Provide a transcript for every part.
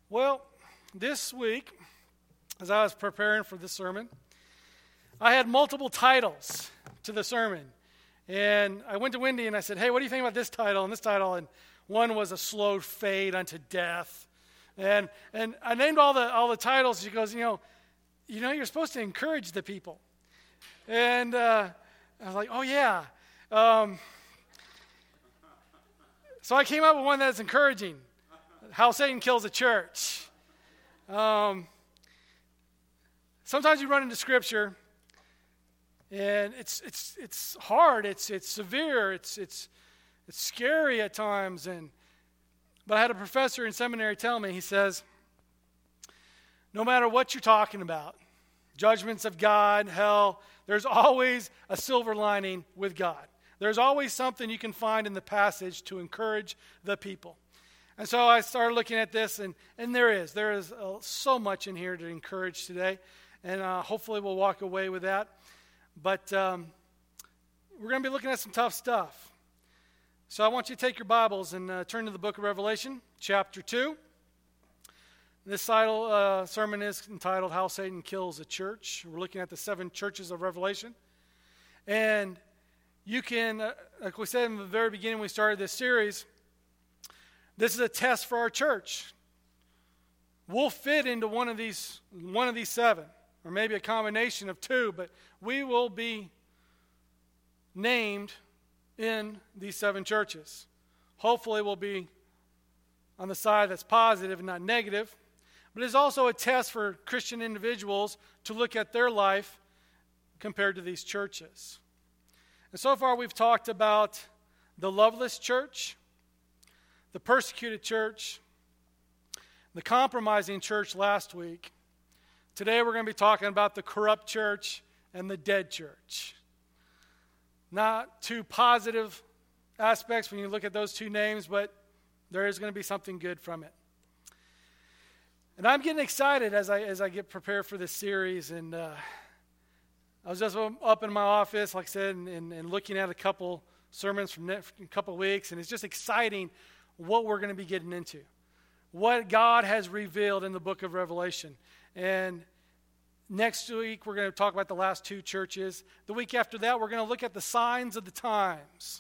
Well, this week, as I was preparing for this sermon, I had multiple titles to the sermon. And I went to Wendy and I said, hey, what do you think about this title and this title? And one was A Slow Fade Unto Death. And I named all the titles. She goes, you're supposed to encourage the people. And I was like, oh, yeah. So I came up with one that's encouraging. How Satan Kills a Church. Sometimes you run into Scripture, and it's hard. It's severe. It's scary at times. But I had a professor in seminary tell me. He says, no matter what you're talking about, judgments of God, hell, there's always a silver lining with God. There's always something you can find in the passage to encourage the people. And so I started looking at this, and there is so much in here to encourage today, and hopefully we'll walk away with that. But we're going to be looking at some tough stuff. So I want you to take your Bibles and turn to the book of Revelation, chapter 2. This sermon is entitled How Satan Kills a Church. We're looking at the 7 churches of Revelation. And you can, like we said in the very beginning when we started this series, this is a test for our church. We'll fit into one of these 7, or maybe a combination of 2, but we will be named in these 7 churches. Hopefully we'll be on the side that's positive and not negative. But it's also a test for Christian individuals to look at their life compared to these churches. And so far we've talked about the loveless church, the persecuted church, the compromising church last week. Today we're going to be talking about the corrupt church and the dead church. Not two positive aspects when you look at those 2 names, but there is going to be something good from it. And I'm getting excited as I get prepared for this series. And I was just up in my office, like I said, and looking at a couple sermons from a couple weeks, and it's just exciting what we're going to be getting into, what God has revealed in the book of Revelation. And next week, we're going to talk about the last 2 churches. The week after that, we're going to look at the signs of the times.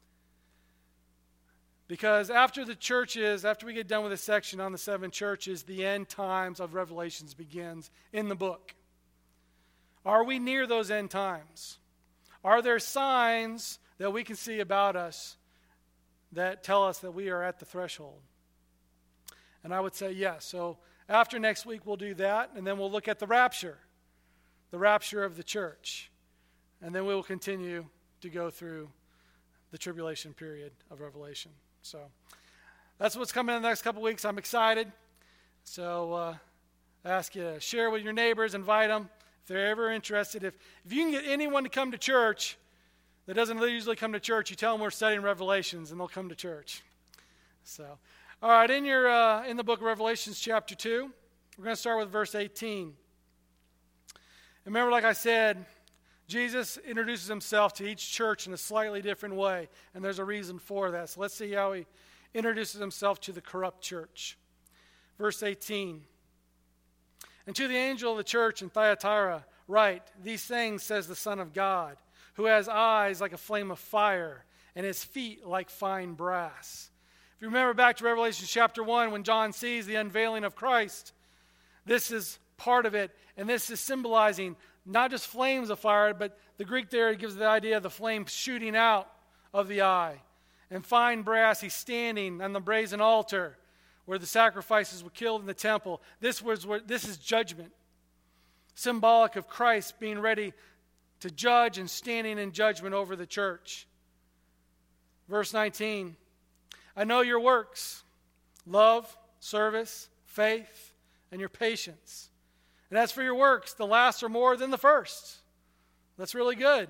Because after we get done with this section on the 7 churches, the end times of Revelations begins in the book. Are we near those end times? Are there signs that we can see about us that tell us that we are at the threshold? And I would say yes. So after next week, we'll do that, and then we'll look at the rapture of the church. And then we will continue to go through the tribulation period of Revelation. So that's what's coming in the next couple weeks. I'm excited. So I ask you to share with your neighbors, invite them if they're ever interested. If you can get anyone to come to church that doesn't usually come to church, you tell them we're studying Revelations, and they'll come to church. So, all right, in the book of Revelations, chapter 2, we're going to start with verse 18. And remember, like I said, Jesus introduces himself to each church in a slightly different way, and there's a reason for that. So let's see how he introduces himself to the corrupt church. Verse 18. And to the angel of the church in Thyatira write, these things says the Son of God, who has eyes like a flame of fire, and his feet like fine brass. If you remember back to Revelation chapter 1, when John sees the unveiling of Christ, this is part of it, and this is symbolizing not just flames of fire, but the Greek there gives the idea of the flame shooting out of the eye. And fine brass, he's standing on the brazen altar where the sacrifices were killed in the temple. This is judgment, symbolic of Christ being ready to judge and standing in judgment over the church. Verse 19, I know your works, love, service, faith, and your patience. And as for your works, the last are more than the first. That's really good.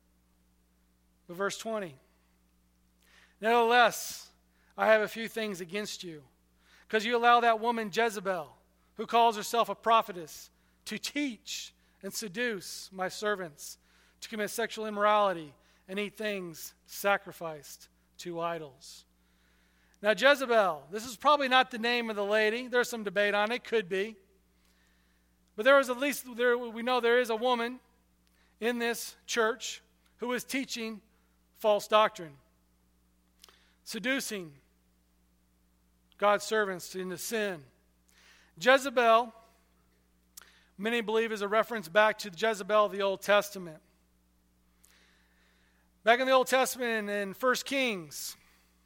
But verse 20, nevertheless, I have a few things against you, because you allow that woman Jezebel, who calls herself a prophetess, to teach and seduce my servants to commit sexual immorality and eat things sacrificed to idols. Now Jezebel, this is probably not the name of the lady. There's some debate on it, could be. But we know there is a woman in this church who is teaching false doctrine, seducing God's servants into sin. Jezebel, many believe, is a reference back to Jezebel of the Old Testament. Back in the Old Testament in 1 Kings,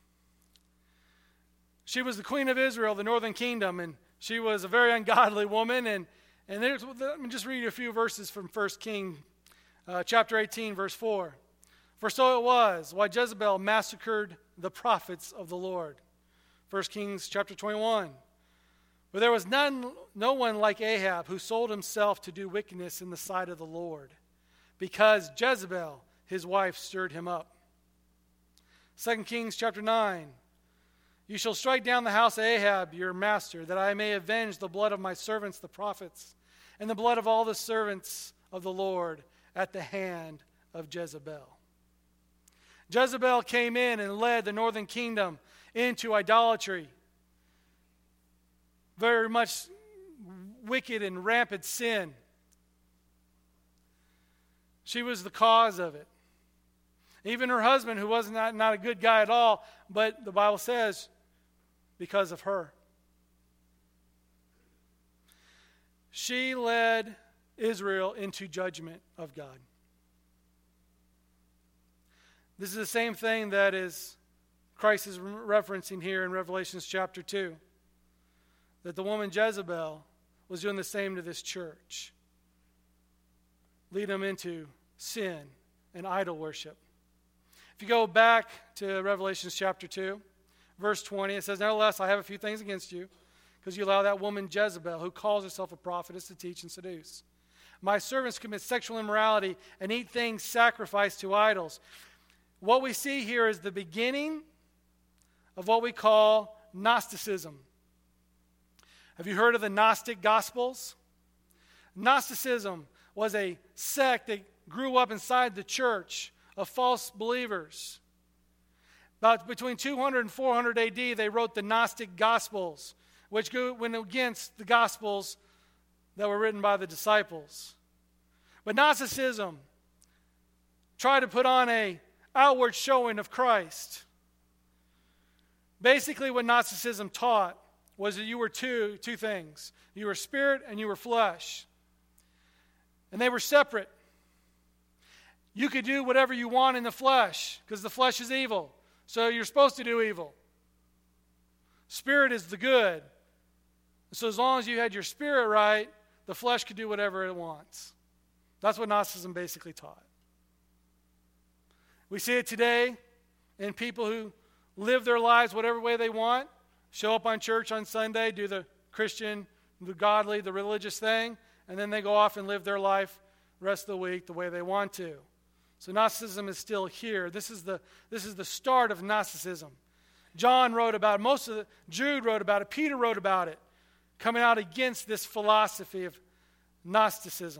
she was the queen of Israel, the northern kingdom, and she was a very ungodly woman. And let me just read you a few verses from 1 Kings chapter 18, verse 4. For so it was, why Jezebel massacred the prophets of the Lord. 1 Kings chapter 21. For there was no one like Ahab who sold himself to do wickedness in the sight of the Lord, because Jezebel, his wife, stirred him up. 2 Kings chapter 9. You shall strike down the house of Ahab, your master, that I may avenge the blood of my servants the prophets, and the blood of all the servants of the Lord at the hand of Jezebel. Jezebel came in and led the northern kingdom into idolatry. Very much wicked and rampant sin. She was the cause of it. Even her husband, who was not a good guy at all, but the Bible says, because of her. She led Israel into judgment of God. This is the same thing that Christ is referencing here in Revelation chapter 2. That the woman Jezebel was doing the same to this church. Lead them into sin and idol worship. If you go back to Revelation chapter 2, verse 20, it says, nevertheless, I have a few things against you, because you allow that woman Jezebel, who calls herself a prophetess, to teach and seduce. My servants commit sexual immorality and eat things sacrificed to idols. What we see here is the beginning of what we call Gnosticism. Have you heard of the Gnostic Gospels? Gnosticism was a sect that grew up inside the church of false believers. About between 200 and 400 AD, they wrote the Gnostic Gospels, which went against the Gospels that were written by the disciples. But Gnosticism tried to put on an outward showing of Christ. Basically, what Gnosticism taught was that you were two things. You were spirit and you were flesh. And they were separate. You could do whatever you want in the flesh, because the flesh is evil. So you're supposed to do evil. Spirit is the good. So as long as you had your spirit right, the flesh could do whatever it wants. That's what Gnosticism basically taught. We see it today in people who live their lives whatever way they want, show up on church on Sunday, do the Christian, the godly, the religious thing, and then they go off and live their life the rest of the week the way they want to. So Gnosticism is still here. This is the start of Gnosticism. John wrote about it. Jude wrote about it. Peter wrote about it, coming out against this philosophy of Gnosticism.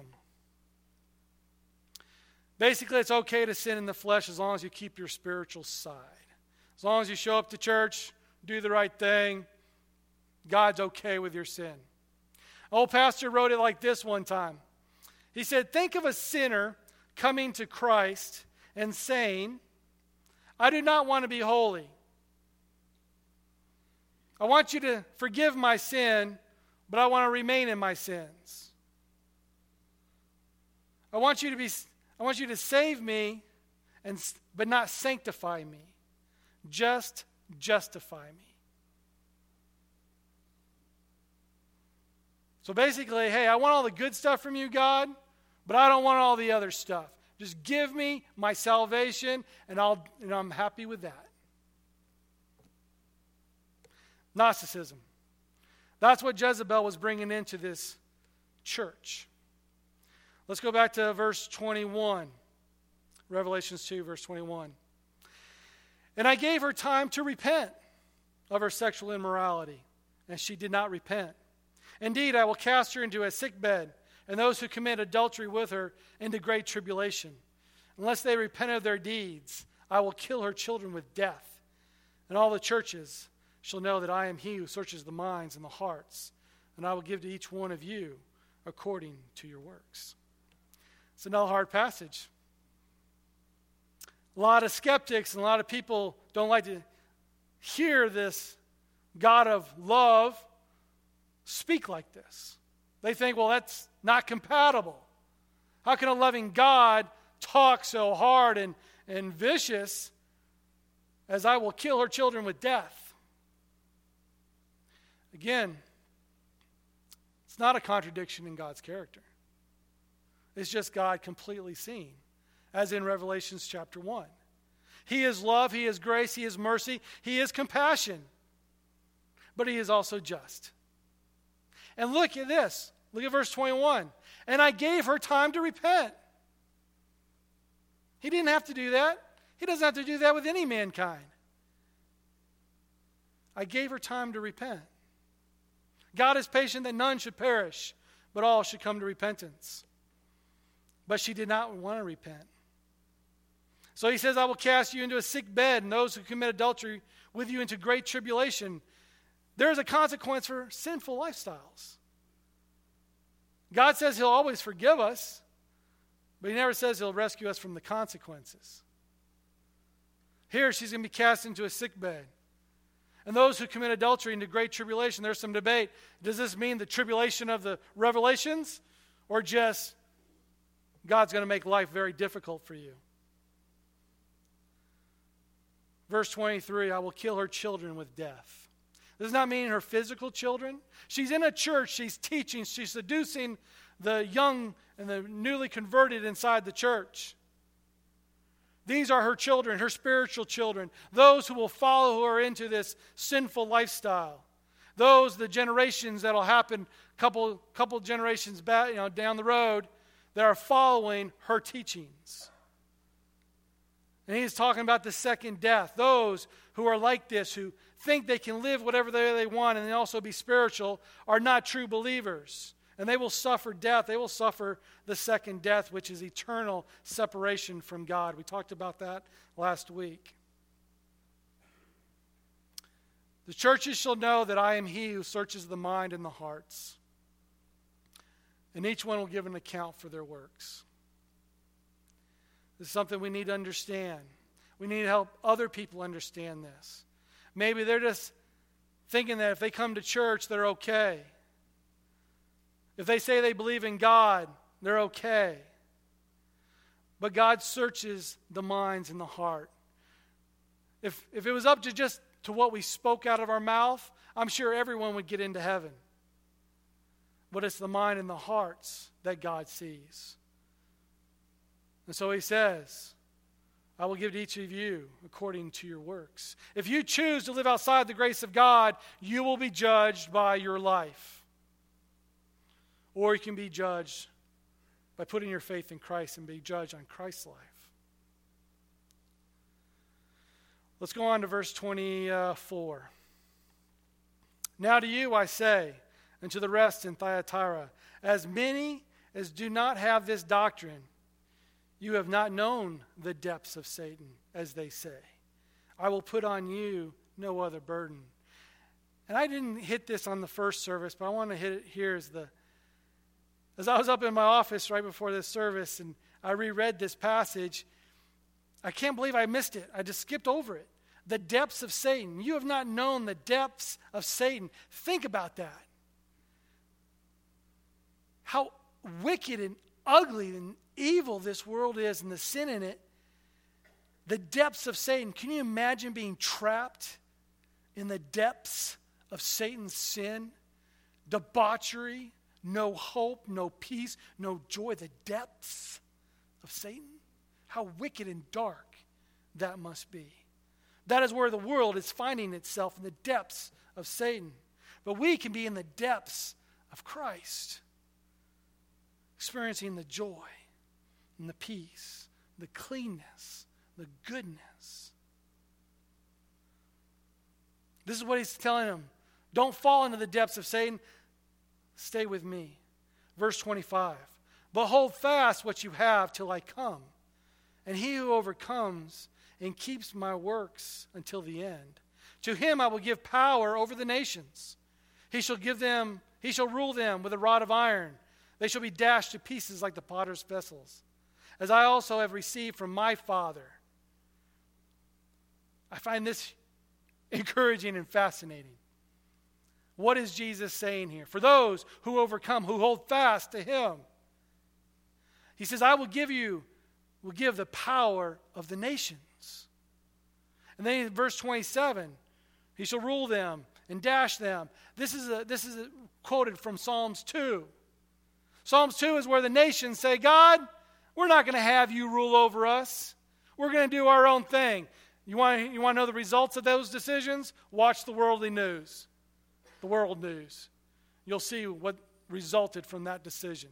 Basically, it's okay to sin in the flesh as long as you keep your spiritual side. As long as you show up to church, do the right thing, God's okay with your sin. An old pastor wrote it like this one time. He said, think of a sinner coming to Christ and saying, I do not want to be holy. I want you to forgive my sin, but I want to remain in my sins. I want you to save me, but not sanctify me. Just justify me. So basically, hey, I want all the good stuff from you, God, but I don't want all the other stuff. Just give me my salvation, and I'm happy with that. Gnosticism. That's what Jezebel was bringing into this church. Let's go back to verse 21. Revelation 2, verse 21. And I gave her time to repent of her sexual immorality, and she did not repent. Indeed, I will cast her into a sickbed, and those who commit adultery with her into great tribulation. Unless they repent of their deeds, I will kill her children with death. And all the churches shall know that I am he who searches the minds and the hearts, and I will give to each one of you according to your works. It's another hard passage. A lot of skeptics and a lot of people don't like to hear this God of love speak like this. They think, well, that's not compatible. How can a loving God talk so hard and vicious as I will kill her children with death? Again, it's not a contradiction in God's character. It's just God completely seen, as in Revelation chapter 1. He is love, He is grace, He is mercy, He is compassion. But He is also just. And look at this. Look at verse 21. And I gave her time to repent. He didn't have to do that. He doesn't have to do that with any mankind. I gave her time to repent. God is patient that none should perish, but all should come to repentance. But she did not want to repent. So He says, I will cast you into a sick bed, and those who commit adultery with you into great tribulation. There is a consequence for sinful lifestyles. God says He'll always forgive us, but He never says He'll rescue us from the consequences. Here, she's going to be cast into a sick bed. And those who commit adultery into great tribulation, there's some debate. Does this mean the tribulation of the Revelations, or just God's going to make life very difficult for you? Verse 23, I will kill her children with death. This does not mean her physical children. She's in a church, she's teaching, she's seducing the young and the newly converted inside the church. These are her children, her spiritual children, those who will follow, who are into this sinful lifestyle. Those, the generations that will happen couple generations back, down the road, that are following her teachings. And he's talking about the second death. Those who are like this, who think they can live whatever they want and also be spiritual, are not true believers. And they will suffer death. They will suffer the second death, which is eternal separation from God. We talked about that last week. The churches shall know that I am He who searches the mind and the hearts. And each one will give an account for their works. This is something we need to understand. We need to help other people understand this. Maybe they're just thinking that if they come to church, they're okay. If they say they believe in God, they're okay. But God searches the minds and the heart. If it was up to just to what we spoke out of our mouth, I'm sure everyone would get into heaven. But it's the mind and the hearts that God sees. And so He says, I will give to each of you according to your works. If you choose to live outside the grace of God, you will be judged by your life. Or you can be judged by putting your faith in Christ and be judged on Christ's life. Let's go on to verse 24. Now to you I say, and to the rest in Thyatira, as many as do not have this doctrine, you have not known the depths of Satan, as they say. I will put on you no other burden. And I didn't hit this on the first service, but I want to hit it here as I was up in my office right before this service and I reread this passage, I can't believe I missed it. I just skipped over it. The depths of Satan. You have not known the depths of Satan. Think about that. How wicked and ugly and evil this world is and the sin in it. The depths of Satan. Can you imagine being trapped in the depths of Satan's sin? Debauchery, no hope, no peace, no joy. The depths of Satan. How wicked and dark that must be. That is where the world is finding itself, in the depths of Satan. But we can be in the depths of Christ, experiencing the joy and the peace, the cleanness, the goodness. This is what He's telling them. Don't fall into the depths of Satan. Stay with me. Verse 25. But hold fast what you have till I come. And he who overcomes and keeps my works until the end, To him I will give power over the nations. He shall rule them with a rod of iron. They shall be dashed to pieces like the potter's vessels, as I also have received from my Father. I find this encouraging and fascinating. What is Jesus saying here? For those who overcome, who hold fast to him, he says, I will give the power of the nations. And then in verse 27, he shall rule them and dash them. This is quoted from Psalms 2. Psalms 2 is where the nations say, God, we're not going to have you rule over us. We're going to do our own thing. You want to know the results of those decisions? Watch the worldly news. The world news. You'll see what resulted from that decision.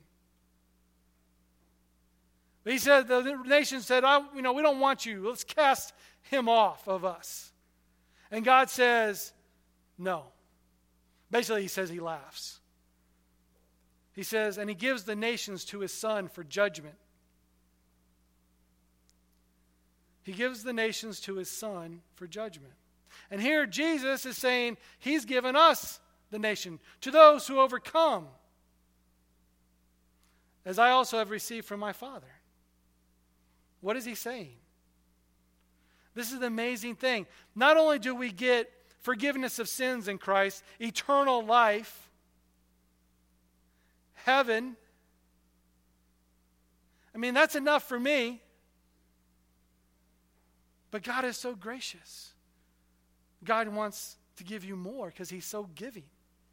But he said, the nation said, we don't want you. Let's cast him off of us. And God says, no. Basically, he says he laughs. He says, and he gives the nations to his son for judgment. He gives the nations to his son for judgment. And here Jesus is saying he's given us the nation, to those who overcome, as I also have received from my Father. What is he saying? This is the amazing thing. Not only do we get forgiveness of sins in Christ, eternal life, heaven. I mean, that's enough for me. But God is so gracious. God wants to give you more because he's so giving.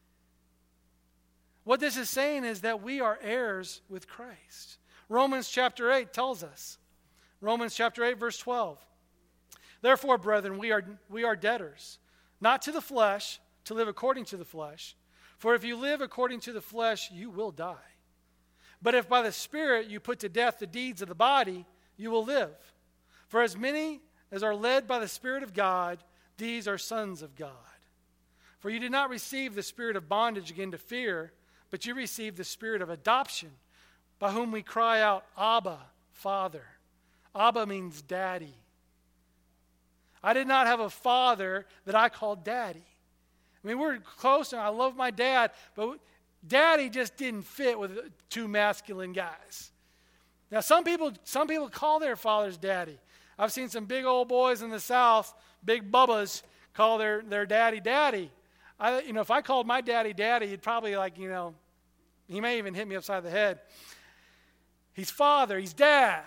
What this is saying is that we are heirs with Christ. Romans chapter 8 tells us. Romans chapter 8, verse 12. Therefore, brethren, we are debtors, not to the flesh, to live according to the flesh. For if you live according to the flesh, you will die. But if by the Spirit you put to death the deeds of the body, you will live. For as many as are led by the Spirit of God, these are sons of God. For you did not receive the spirit of bondage again to fear, but you received the spirit of adoption, by whom we cry out, Abba, Father. Abba means daddy. I did not have a father that I called daddy. I mean, we're close, and I love my dad, but daddy just didn't fit with two masculine guys. Now, some people call their fathers daddy. I've seen some big old boys in the South, big bubbas, call their daddy daddy. If I called my daddy daddy, he'd probably he may even hit me upside the head. He's father, he's dad.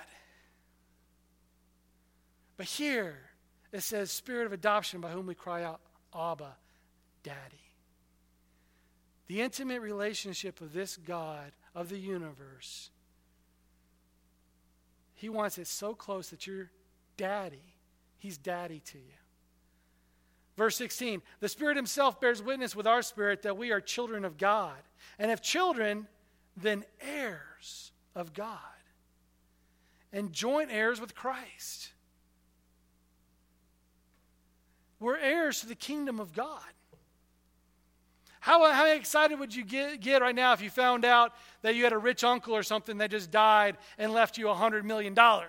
But here, it says, spirit of adoption, by whom we cry out, Abba, Daddy. The intimate relationship of this God of the universe, he wants it so close that you're daddy. He's daddy to you. Verse 16, the Spirit himself bears witness with our spirit that we are children of God. And if children, then heirs of God. And joint heirs with Christ. We're heirs to the kingdom of God. How excited would you get right now if you found out that you had a rich uncle or something that just died and left you $100 million?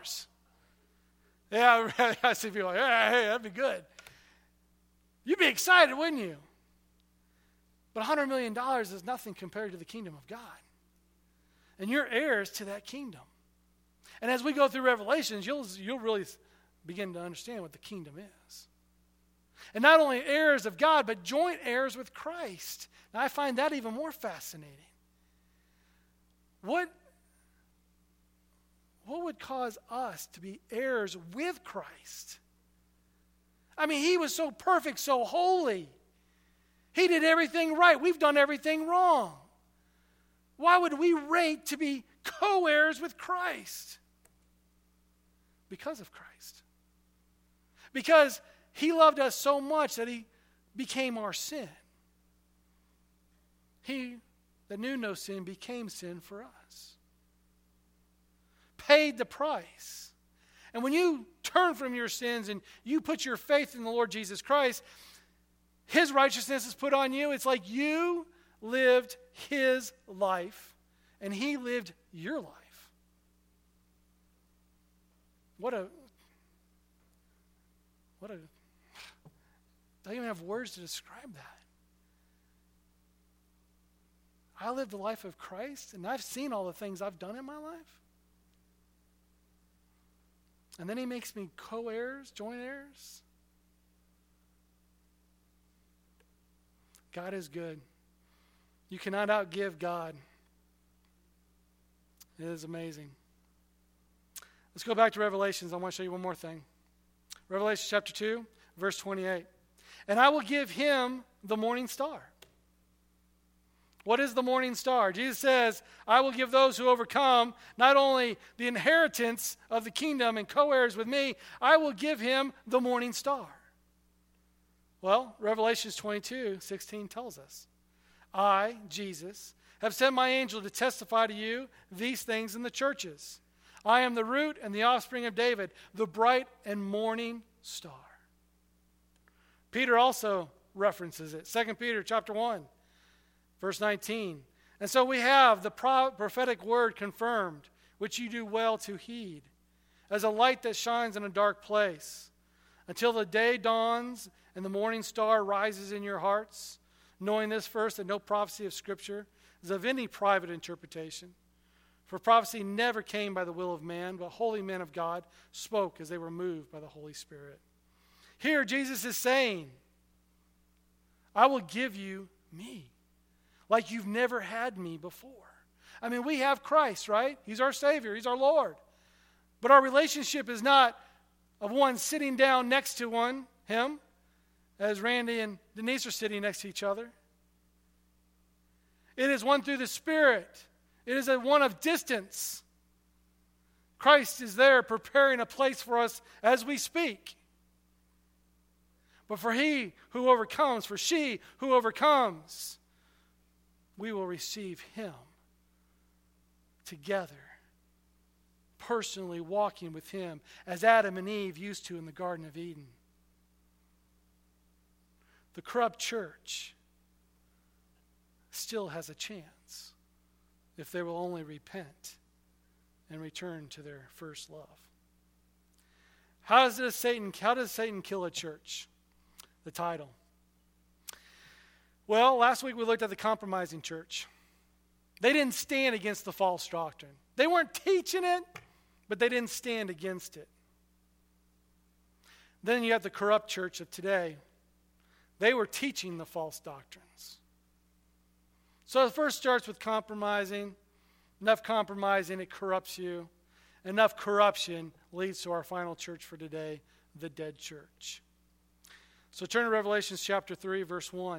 Yeah, I see people like, hey, that'd be good. You'd be excited, wouldn't you? But $100 million is nothing compared to the kingdom of God. And you're heirs to that kingdom. And as we go through Revelations, you'll really begin to understand what the kingdom is. And not only heirs of God, but joint heirs with Christ. Now, I find that even more fascinating. What would cause us to be heirs with Christ? I mean, he was so perfect, so holy. He did everything right. We've done everything wrong. Why would we rate to be co-heirs with Christ? Because of Christ. Because he loved us so much that he became our sin. He that knew no sin became sin for us. Paid the price. And when you turn from your sins and you put your faith in the Lord Jesus Christ, his righteousness is put on you. It's like you lived his life and he lived your life. Don't even have words to describe that. I live the life of Christ, and I've seen all the things I've done in my life. And then he makes me co-heirs, joint heirs. God is good. You cannot outgive God. It is amazing. Let's go back to Revelations. I want to show you one more thing. Revelation chapter 2, verse 28. And I will give him the morning star. What is the morning star? Jesus says, I will give those who overcome not only the inheritance of the kingdom and co-heirs with me, I will give him the morning star. Well, Revelation 22:16 tells us, I, Jesus, have sent my angel to testify to you these things in the churches. I am the root and the offspring of David, the bright and morning star. Peter also references it. 2 Peter chapter 1, verse 19. And so we have the prophetic word confirmed, which you do well to heed, as a light that shines in a dark place, until the day dawns and the morning star rises in your hearts, knowing this first, that no prophecy of Scripture is of any private interpretation. For prophecy never came by the will of man, but holy men of God spoke as they were moved by the Holy Spirit. Here Jesus is saying, I will give you me, like you've never had me before. I mean, we have Christ, right? He's our Savior. He's our Lord. But our relationship is not of one sitting down next to him, as Randy and Denise are sitting next to each other. It is one through the Spirit. It is a one of distance. Christ is there preparing a place for us as we speak. But for he who overcomes, for she who overcomes, we will receive him together, personally walking with him as Adam and Eve used to in the Garden of Eden. The corrupt church still has a chance if they will only repent and return to their first love. How does Satan kill a church? The title. Well, last week we looked at the compromising church. They didn't stand against the false doctrine. They weren't teaching it, but they didn't stand against it. Then you have the corrupt church of today. They were teaching the false doctrines. So it first starts with compromising. Enough compromising, it corrupts you. Enough corruption leads to our final church for today, the dead church. So turn to Revelation chapter 3, verse 1.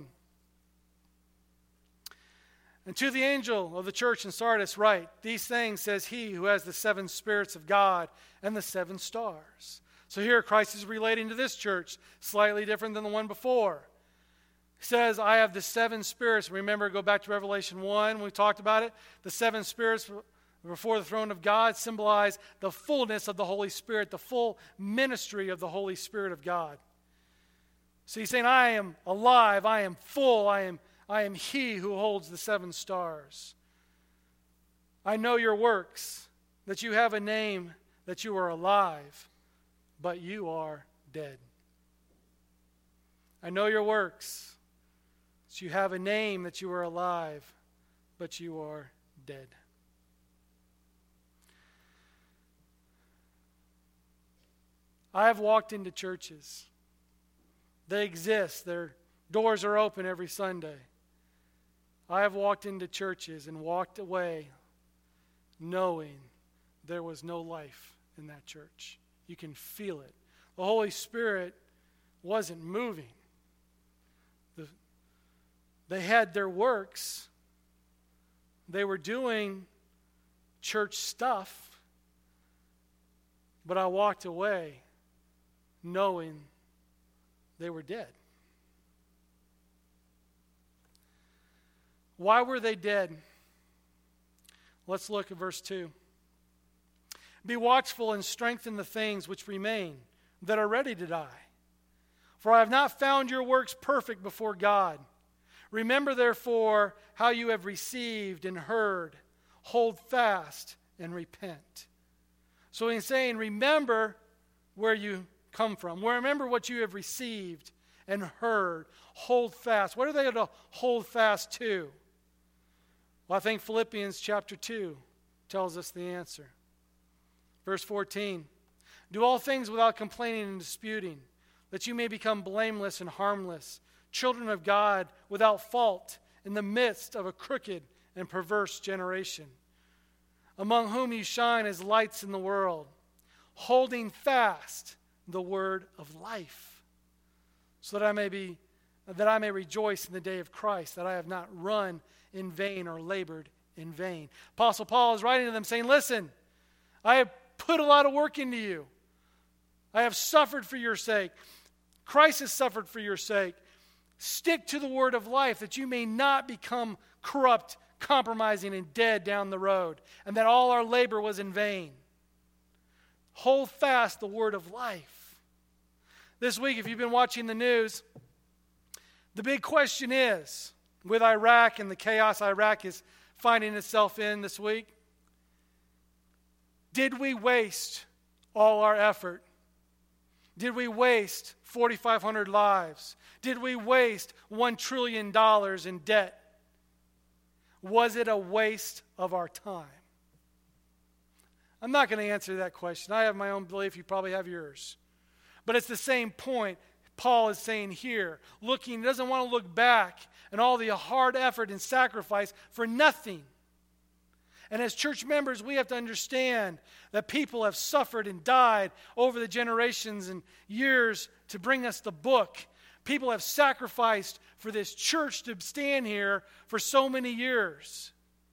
And to the angel of the church in Sardis write, these things says he who has the 7 spirits of God and the 7 stars. So here Christ is relating to this church, slightly different than the one before. He says, I have the 7 spirits. Remember, go back to Revelation 1, when we talked about it. The 7 spirits before the throne of God symbolize the fullness of the Holy Spirit, the full ministry of the Holy Spirit of God. So he's saying, I am alive, I am full, I am he who holds the 7 stars. I know your works, that you have a name, that you are alive, but you are dead. I know your works, that you have a name, that you are alive, but you are dead. I have walked into churches. They exist. Their doors are open every Sunday. I have walked into churches and walked away knowing there was no life in that church. You can feel it. The Holy Spirit wasn't moving. They had their works. They were doing church stuff. But I walked away knowing they were dead. Why were they dead? Let's look at verse 2. Be watchful and strengthen the things which remain, that are ready to die. For I have not found your works perfect before God. Remember, therefore, how you have received and heard. Hold fast and repent. So he's saying, remember where you come from. Remember what you have received and heard. Hold fast. What are they to hold fast to? Well, I think Philippians chapter 2 tells us the answer. Verse 14. Do all things without complaining and disputing, that you may become blameless and harmless, children of God without fault in the midst of a crooked and perverse generation, among whom you shine as lights in the world, holding fast the word of life, so that I may rejoice in the day of Christ, that I have not run in vain or labored in vain. Apostle Paul is writing to them saying, listen, I have put a lot of work into you. I have suffered for your sake. Christ has suffered for your sake. Stick to the word of life, that you may not become corrupt, compromising, and dead down the road, and that all our labor was in vain. Hold fast the word of life. This week, if you've been watching the news, the big question is, with Iraq and the chaos Iraq is finding itself in this week, did we waste all our effort? Did we waste 4,500 lives? Did we waste $1 trillion in debt? Was it a waste of our time? I'm not going to answer that question. I have my own belief. You probably have yours. But it's the same point Paul is saying here. He doesn't want to look back and all the hard effort and sacrifice for nothing. And as church members, we have to understand that people have suffered and died over the generations and years to bring us the book. People have sacrificed for this church to stand here for so many years.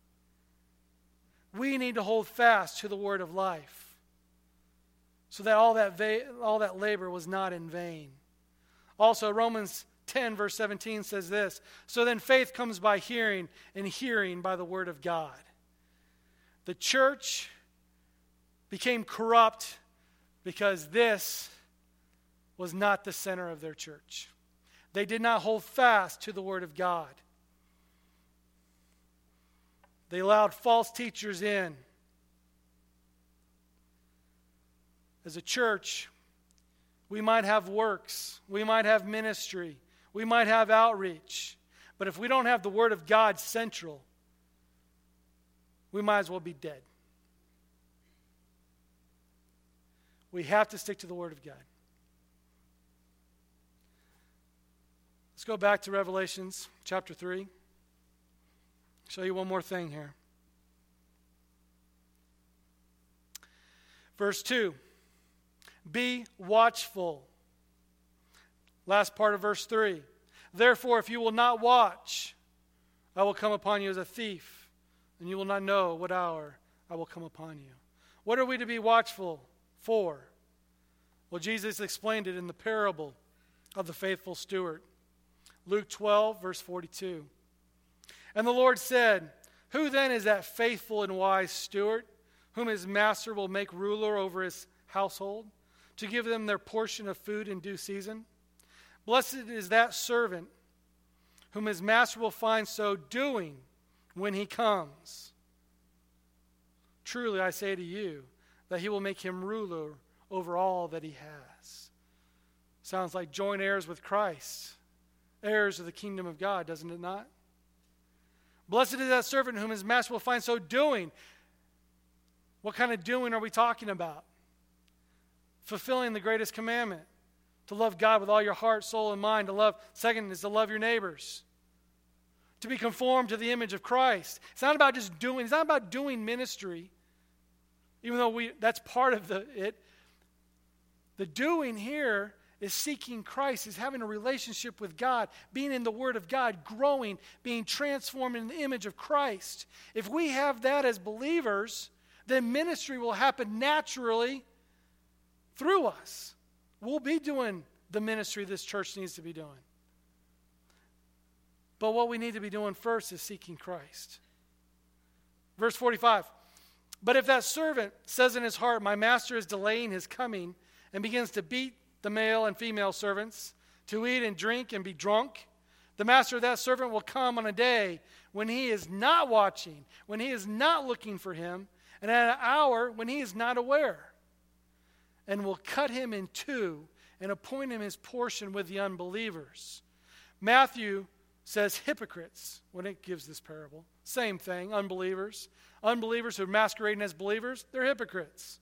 We need to hold fast to the word of life so that all that labor was not in vain. Also, Romans 10 verse 17 says this, so then faith comes by hearing, and hearing by the word of God. The church became corrupt because this was not the center of their church. They did not hold fast to the word of God. They allowed false teachers in. As a church, we might have works, we might have ministry, we might have outreach, but if we don't have the word of God central, we might as well be dead. We have to stick to the word of God. Let's go back to Revelations chapter 3. Show you one more thing here. Verse 2. Be watchful. Last part of verse 3. Therefore, if you will not watch, I will come upon you as a thief, and you will not know what hour I will come upon you. What are we to be watchful for? Well, Jesus explained it in the parable of the faithful steward. Luke 12, verse 42. And the Lord said, who then is that faithful and wise steward, whom his master will make ruler over his household, to give them their portion of food in due season? Blessed is that servant whom his master will find so doing when he comes. Truly I say to you, that he will make him ruler over all that he has. Sounds like joint heirs with Christ, heirs of the kingdom of God, doesn't it not? Blessed is that servant whom his master will find so doing. What kind of doing are we talking about? Fulfilling the greatest commandment. To love God with all your heart, soul, and mind. Second is to love your neighbors. To be conformed to the image of Christ. It's not about just doing. It's not about doing ministry. Even though that's part of it. The doing here is seeking Christ, is having a relationship with God, being in the Word of God, growing, being transformed in the image of Christ. If we have that as believers, then ministry will happen naturally through us. We'll be doing the ministry this church needs to be doing. But what we need to be doing first is seeking Christ. Verse 45, but if that servant says in his heart, my master is delaying his coming, and begins to beat the male and female servants, to eat and drink and be drunk, the master of that servant will come on a day when he is not watching, when he is not looking for him, and at an hour when he is not aware, and will cut him in two and appoint him his portion with the unbelievers. Matthew says hypocrites when it gives this parable. Same thing, unbelievers. Unbelievers who are masquerading as believers, they're hypocrites.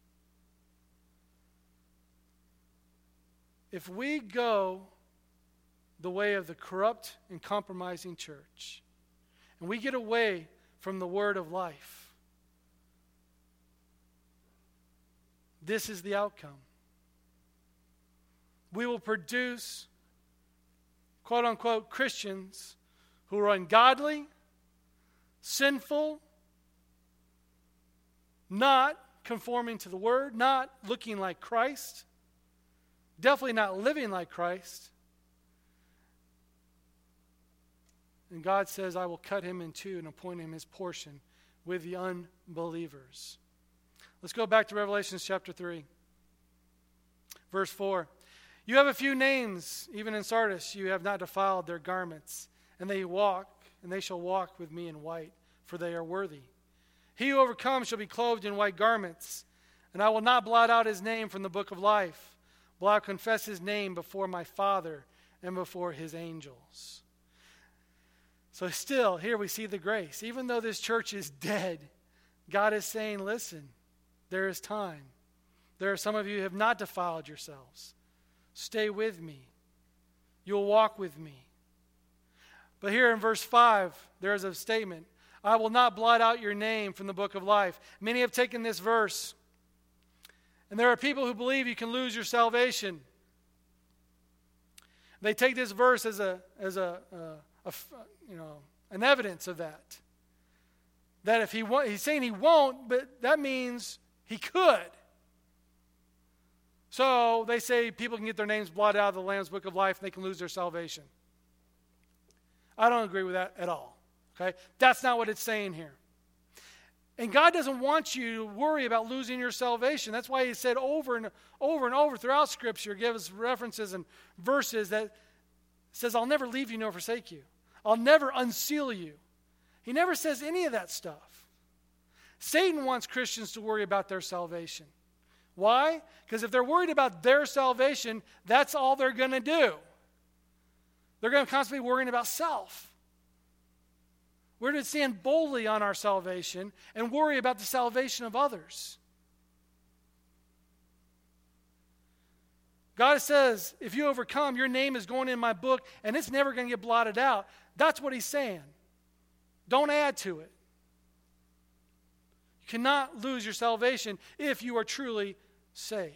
If we go the way of the corrupt and compromising church, and we get away from the word of life, this is the outcome. We will produce, quote unquote, Christians who are ungodly, sinful, not conforming to the word, not looking like Christ, definitely not living like Christ. And God says, I will cut him in two and appoint him his portion with the unbelievers. Let's go back to Revelation chapter 3. Verse 4. You have a few names, even in Sardis, you have not defiled their garments, and they shall walk with me in white, for they are worthy. He who overcomes shall be clothed in white garments, and I will not blot out his name from the book of life, but I will confess his name before my Father and before his angels. So still, here we see the grace. Even though this church is dead, God is saying, listen, there is time. There are some of you who have not defiled yourselves. Stay with me. You'll walk with me. But here in verse 5, there is a statement. I will not blot out your name from the book of life. Many have taken this verse, and there are people who believe you can lose your salvation. They take this verse as an evidence of that. That if he's saying he won't, but that means he could. So they say people can get their names blotted out of the Lamb's Book of Life and they can lose their salvation. I don't agree with that at all. Okay? That's not what it's saying here. And God doesn't want you to worry about losing your salvation. That's why he said over and over throughout Scripture, give us references and verses that says, I'll never leave you nor forsake you. I'll never unseal you. He never says any of that stuff. Satan wants Christians to worry about their salvation. Why? Because if they're worried about their salvation, that's all they're going to do. They're going to constantly be worrying about self. We're to stand boldly on our salvation and worry about the salvation of others. God says, if you overcome, your name is going in my book and it's never going to get blotted out. That's what he's saying. Don't add to it. You cannot lose your salvation if you are truly saved.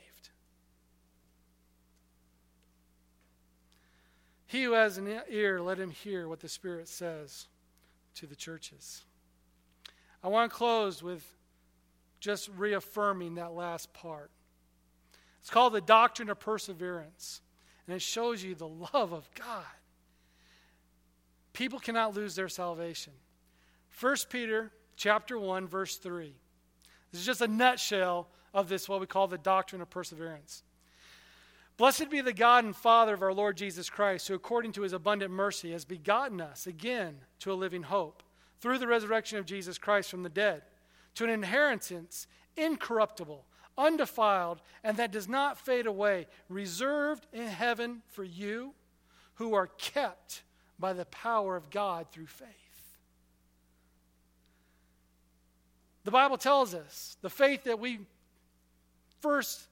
He who has an ear, let him hear what the Spirit says to the churches. I want to close with just reaffirming that last part. It's called the doctrine of perseverance, and it shows you the love of God. People cannot lose their salvation. 1 Peter chapter 1, verse 3. This is just a nutshell of this, what we call the doctrine of perseverance. Blessed be the God and Father of our Lord Jesus Christ, who according to his abundant mercy has begotten us again to a living hope, through the resurrection of Jesus Christ from the dead, to an inheritance incorruptible, undefiled, and that does not fade away, reserved in heaven for you, who are kept by the power of God through faith. The Bible tells us the faith that we first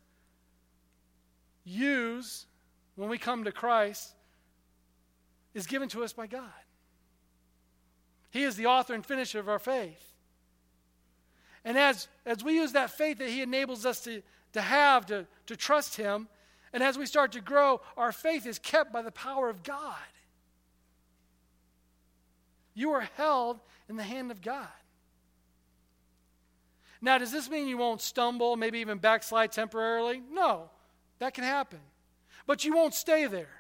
use when we come to Christ is given to us by God. He is the author and finisher of our faith. And as we use that faith that he enables us to trust him, and as we start to grow, our faith is kept by the power of God. You are held in the hand of God. Now, does this mean you won't stumble, maybe even backslide temporarily? No, that can happen. But you won't stay there.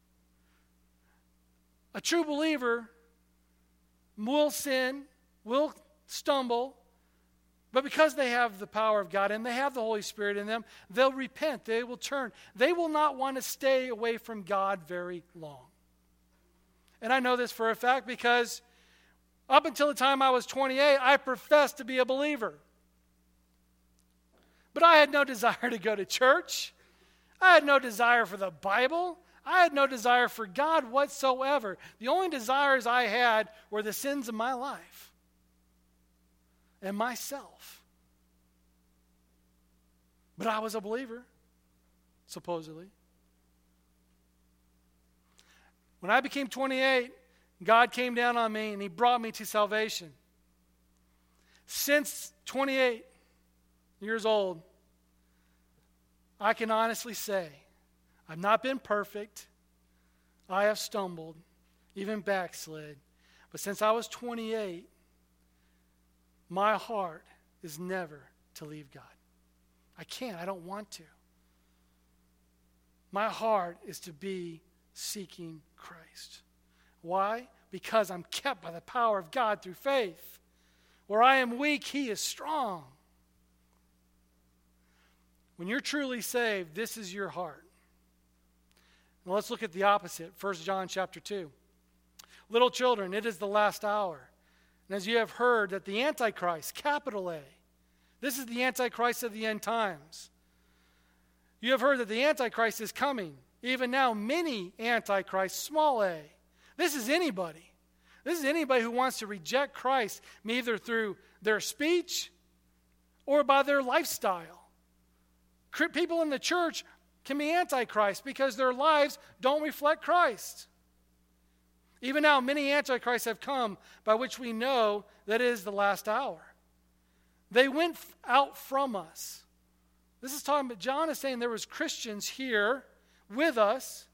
A true believer will sin, will stumble, but because they have the power of God and they have the Holy Spirit in them, they'll repent, they will turn. They will not want to stay away from God very long. And I know this for a fact because up until the time I was 28, I professed to be a believer. But I had no desire to go to church. I had no desire for the Bible. I had no desire for God whatsoever. The only desires I had were the sins of my life and myself. But I was a believer, supposedly. When I became 28, God came down on me and He brought me to salvation. Since 28 years old, I can honestly say, I've not been perfect. I have stumbled, even backslid. But since I was 28, my heart is never to leave God. I can't. I don't want to. My heart is to be seeking Christ. Why? Because I'm kept by the power of God through faith. Where I am weak, He is strong. When you're truly saved, this is your heart. Now let's look at the opposite. 1 John chapter 2. Little children, it is the last hour. And as you have heard that the Antichrist, capital A, this is the Antichrist of the end times. You have heard that the Antichrist is coming. Even now, many Antichrists, small a. This is anybody. This is anybody who wants to reject Christ, either through their speech or by their lifestyle. People in the church can be Antichrist because their lives don't reflect Christ. Even now, many Antichrists have come, by which we know that it is the last hour. They went out from us. This is talking about, John is saying there was Christians here with us.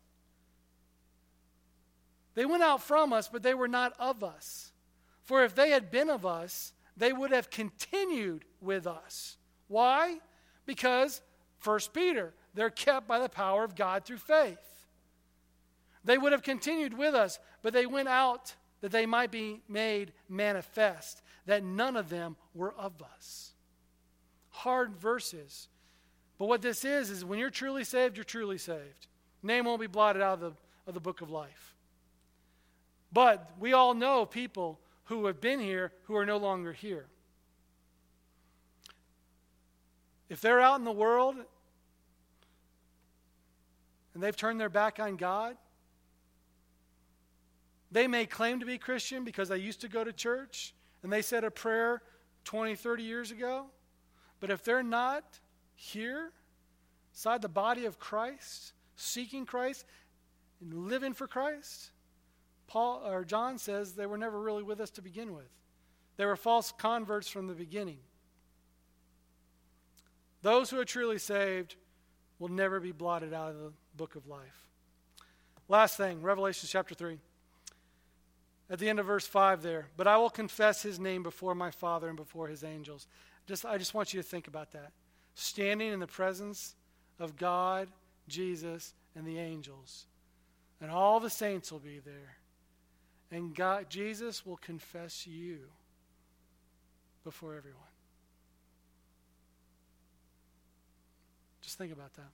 They went out from us, but they were not of us. For if they had been of us, they would have continued with us. Why? Because 1 Peter, they're kept by the power of God through faith. They would have continued with us, but they went out that they might be made manifest, that none of them were of us. Hard verses. But what this is when you're truly saved, you're truly saved. Name won't be blotted out of the book of life. But we all know people who have been here who are no longer here. If they're out in the world and they've turned their back on God, they may claim to be Christian because they used to go to church and they said a prayer 20, 30 years ago. But if they're not here, inside the body of Christ, seeking Christ and living for Christ, John says they were never really with us to begin with. They were false converts from the beginning. Those who are truly saved will never be blotted out of the book of life. Last thing, Revelation chapter 3. At the end of verse 5 there, but I will confess His name before my Father and before His angels. I just want you to think about that. Standing in the presence of God, Jesus, and the angels. And all the saints will be there. And Jesus will confess you before everyone. Just think about that.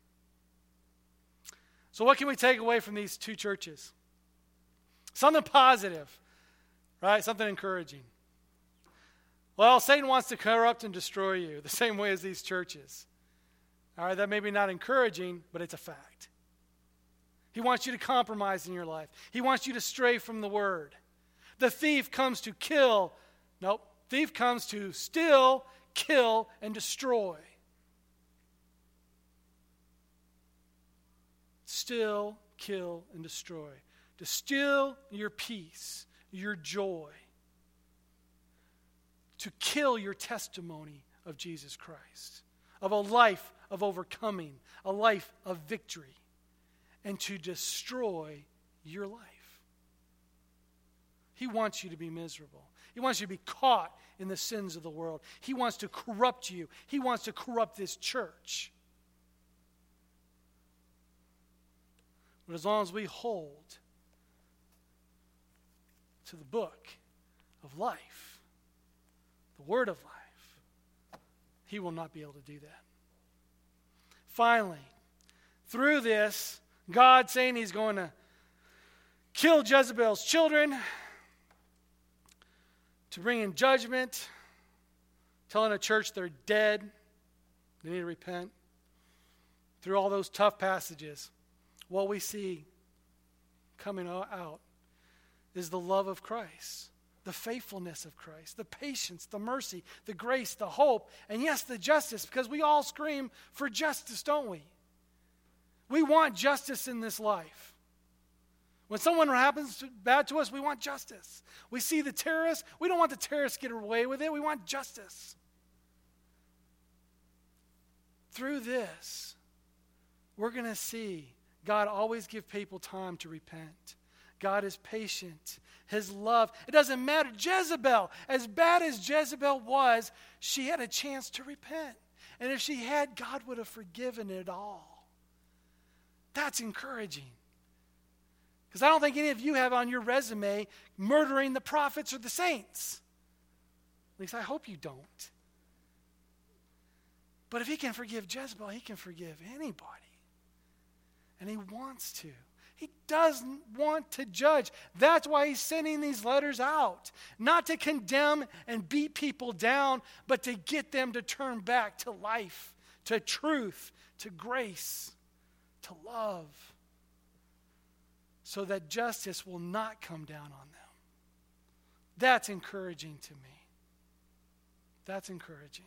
So what can we take away from these two churches? Something positive, right? Something encouraging. Well, Satan wants to corrupt and destroy you the same way as these churches. All right, that may be not encouraging, but it's a fact. He wants you to compromise in your life. He wants you to stray from the word. The thief comes to kill. Nope. Thief comes to steal, kill, and destroy. Steal, kill, and destroy. To steal your peace, your joy. To kill your testimony of Jesus Christ. Of a life of overcoming. A life of victory. And to destroy your life. He wants you to be miserable. He wants you to be caught in the sins of the world. He wants to corrupt you. He wants to corrupt this church. But as long as we hold to the book of life, the word of life, he will not be able to do that. Finally, through this, God saying He's going to kill Jezebel's children, to bring in judgment, telling a church they're dead, they need to repent. through all those tough passages, what we see coming out is the love of Christ, the faithfulness of Christ, the patience, the mercy, the grace, the hope, and yes, the justice, because we all scream for justice, don't we? We want justice in this life. When someone happens bad to us, we want justice. We see the terrorists, we don't want the terrorists to get away with it, we want justice. Through this, we're going to see God always give people time to repent. God is patient. His love, it doesn't matter. Jezebel, as bad as Jezebel was, she had a chance to repent. And if she had, God would have forgiven it all. That's encouraging. Because I don't think any of you have on your resume murdering the prophets or the saints. At least I hope you don't. But if he can forgive Jezebel, he can forgive anybody. And he wants to. He doesn't want to judge. That's why he's sending these letters out. Not to condemn and beat people down, but to get them to turn back to life, to truth, to grace, to love, so that justice will not come down on them. That's encouraging to me. That's encouraging.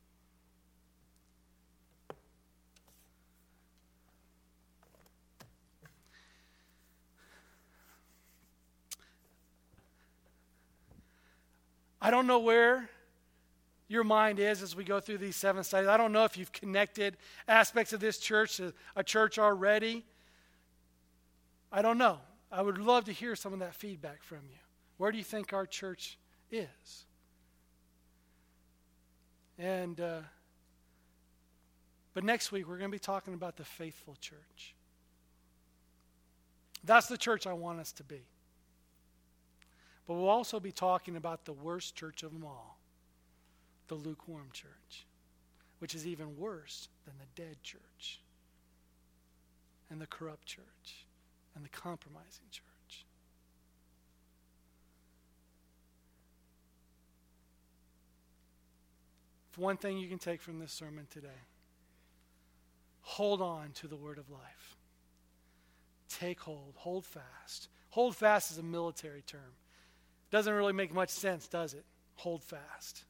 I don't know where your mind is as we go through these 7 studies. I don't know if you've connected aspects of this church to a church already. I don't know. I would love to hear some of that feedback from you. Where do you think our church is? But next week we're going to be talking about the faithful church. That's the church I want us to be. But we'll also be talking about the worst church of them all, the lukewarm church, which is even worse than the dead church, and the corrupt church, and the compromising church. If one thing you can take from this sermon today, hold on to the word of life. Take hold, hold fast. Hold fast is a military term. Doesn't really make much sense, does it? Hold fast.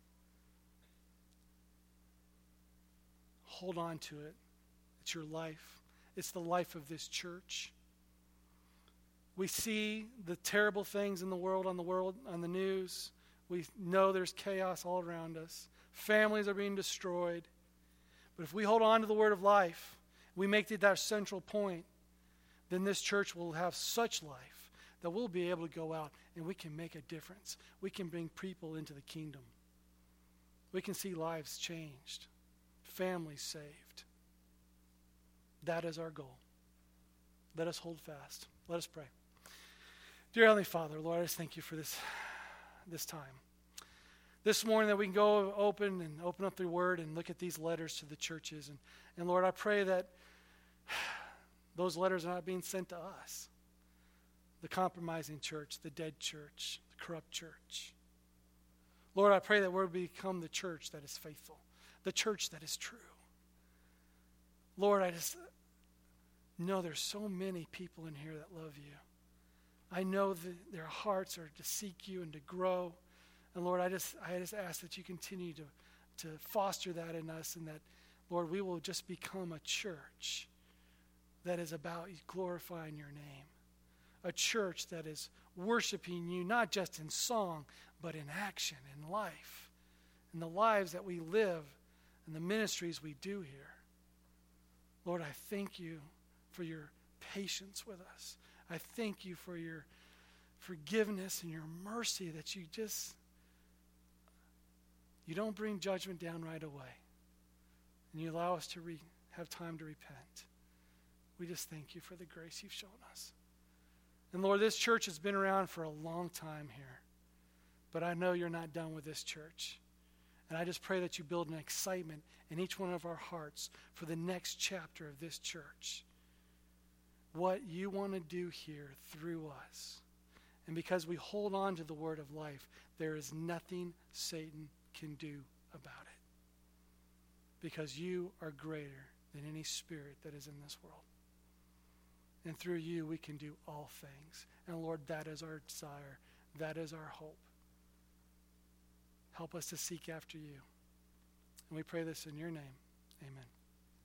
Hold on to it. It's your life. It's the life of this church. We see the terrible things in the world, on the news. We know there's chaos all around us. Families are being destroyed. But if we hold on to the word of life, we make it our central point, then this church will have such life that we'll be able to go out and we can make a difference. We can bring people into the kingdom. We can see lives changed, families saved. That is our goal. Let us hold fast. Let us pray. Dear Heavenly Father, Lord, I just thank you for this time. This morning that we can go open up the word and look at these letters to the churches. And Lord, I pray that those letters are not being sent to us. The compromising church, the dead church, the corrupt church. Lord, I pray that we'll become the church that is faithful, the church that is true. Lord, I just know there's so many people in here that love you. I know that their hearts are to seek you and to grow. And Lord, I just ask that you continue to foster that in us, and that, Lord, we will just become a church that is about glorifying your name. A church that is worshiping you, not just in song, but in action, in life, in the lives that we live, and the ministries we do here. Lord, I thank you for your patience with us. I thank you for your forgiveness and your mercy, that you don't bring judgment down right away. And you allow us to have time to repent. We just thank you for the grace you've shown us. And Lord, this church has been around for a long time here. But I know you're not done with this church. And I just pray that you build an excitement in each one of our hearts for the next chapter of this church. What you want to do here through us. And because we hold on to the word of life, there is nothing Satan can do about it. Because you are greater than any spirit that is in this world. And through you, we can do all things. And Lord, that is our desire. That is our hope. Help us to seek after you. And we pray this in your name. Amen.